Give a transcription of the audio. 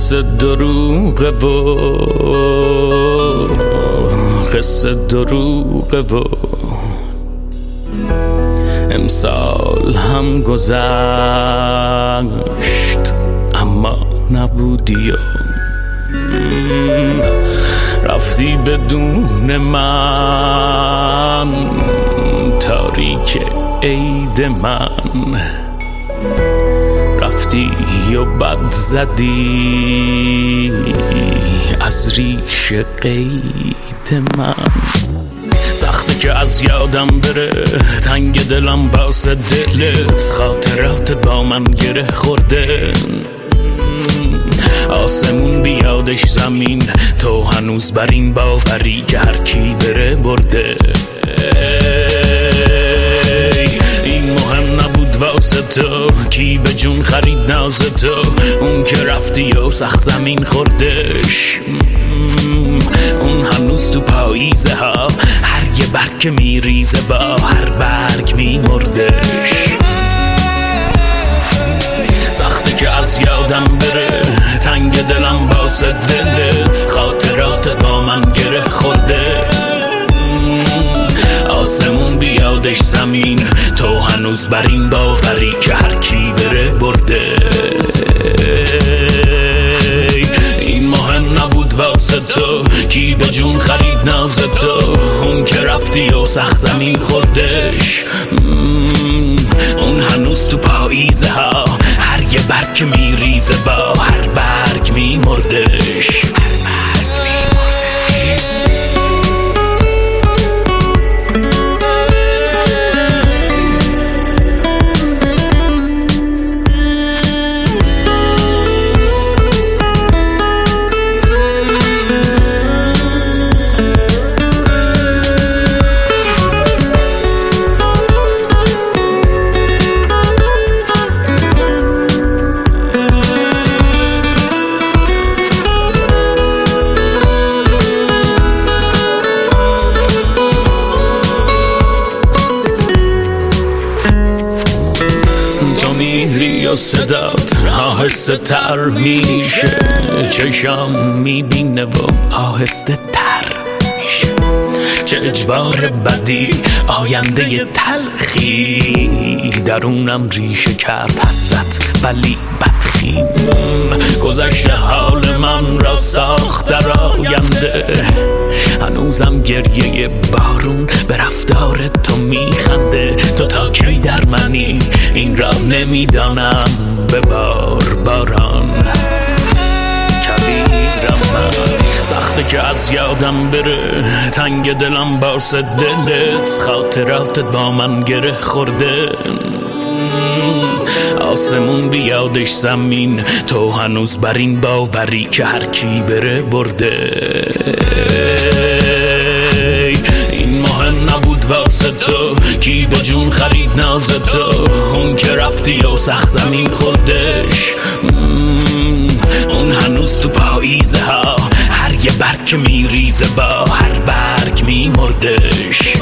قصه دروغه و قصه دروغه و امسال هم گذشت اما نبودی و رفتی بدون من تاریک عید من رفتی و بد زدی از ریش قید من سخته که از یادم بره تنگ دلم واسه دلت خاطراتت با من گره خورده آسمون بیادش زمین تو هنوز بر این باوری که هر کی بره برده این مهم نبود واسه تو کی به جون خرید ناز تو اون که رفتی و سخت زمین خوردش اون هنوز تو پاییزه ها هر یه برگ که میریزه با هر برگ میمردش سخته که از یادم بره تنگ دلم واسه دلت خاطراتت با من گره خورده آسمون بیادش زمین تو هنوز بر این باوری که هر کی بره برده این مهم نبود واسه تو کی به جون خرید ناز تو اون که رفتی و سخت زمین خوردش اون هنوز تو پاییزه ها هر یه برگ که میریزه با هر برگ میمردش میری و صدات آهسته تر میشه چشم میبینه و آهسته تر میشه چه اجبار بدی آینده تلخی درونم ریشه کرد حسرت ولی بدخیم گذشته حال من را ساخت در آینده هنوزم گریه بارون به رفتار تو میخنده تو تا کی در منی این را نمیدانم ببار باران کبیرم من سخته که از یادم بره تنگ دلم واسه دلت خاطراتت با من گره خورده آسمون بیادش زمین تو هنوز بر این باوری که هر کی بره برده این مهم نبود واسه تو کی به جون خرید ناز تو اون که رفتی و سخت زمین خوردش اون هنوز تو پاییزه ها هر یه برگ که میریزه با هر برگ میمردش